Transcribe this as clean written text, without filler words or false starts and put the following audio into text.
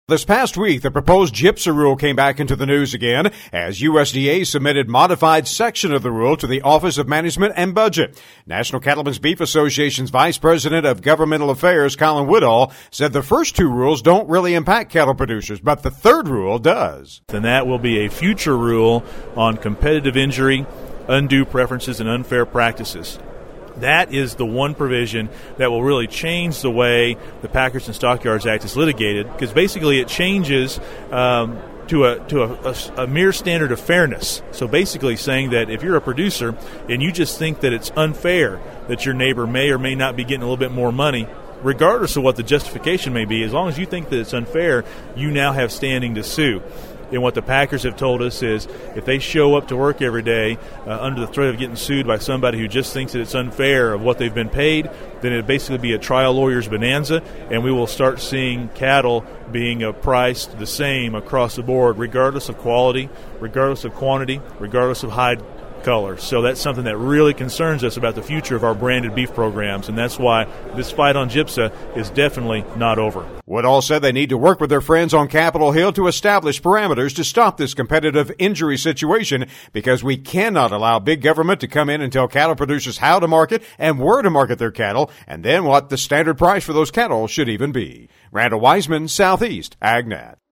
This past week, the proposed GIPSA rule came back into the news again as USDA submitted modified section of the rule to the Office of Management and Budget. National Cattlemen's Beef Association's Vice President of Governmental Affairs, Colin Woodall, said the first two rules don't really impact cattle producers, but the third rule does. And that will be a future rule on competitive injury, undue preferences, and unfair practices. That is the one provision that will really change the way the Packers and Stockyards Act is litigated, because basically it changes to a mere standard of fairness. So basically saying that if you're a producer and you just think that it's unfair that your neighbor may or may not be getting a little bit more money, regardless of what the justification may be, as long as you think that it's unfair, you now have standing to sue. And what the Packers have told us is if they show up to work every day under the threat of getting sued by somebody who just thinks that it's unfair of what they've been paid, then it'd basically be a trial lawyer's bonanza, and we will start seeing cattle being priced the same across the board, regardless of quality, regardless of quantity, regardless of hide color. So that's something that really concerns us about the future of our branded beef programs, and that's why this fight on GIPSA is definitely not over. Woodall said they need to work with their friends on Capitol Hill to establish parameters to stop this competitive injury situation, because we cannot allow big government to come in and tell cattle producers how to market and where to market their cattle, and then what the standard price for those cattle should even be. Randall Wiseman, Southeast AgNet.